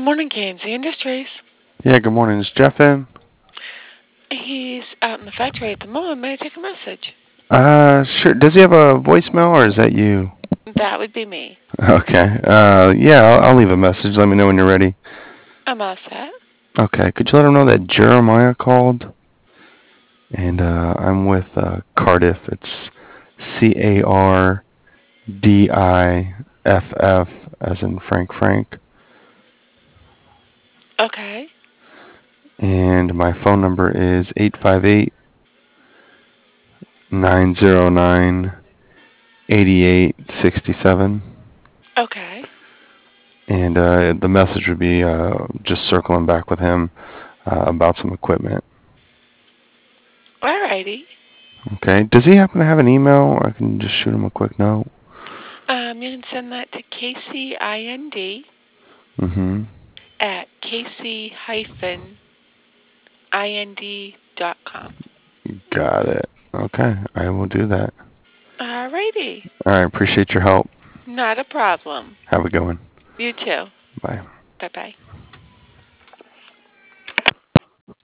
morning, KNC Industries. Yeah, good morning. Is Jeff in? He's out in the factory at the moment. May I take a message? Sure. Does he have a voicemail or is that you? That would be me. Okay. Yeah, I'll leave a message. Let me know when you're ready. I'm all set. Okay. Could you let him know that Jeremiah called? And I'm with Cardiff. It's Cardiff, as in Frank. Okay. And my phone number is 858-909-8867. Okay. And the message would be just circling back with him about some equipment. Alrighty. Okay. Does he happen to have an email? I can just shoot him a quick note. You can send that to KCIND Mm-hmm. at kc-ind.com. Got it. Okay. I will do that. Alrighty. All right. Appreciate your help. Not a problem. Have a good one. You too. Bye. Bye-bye.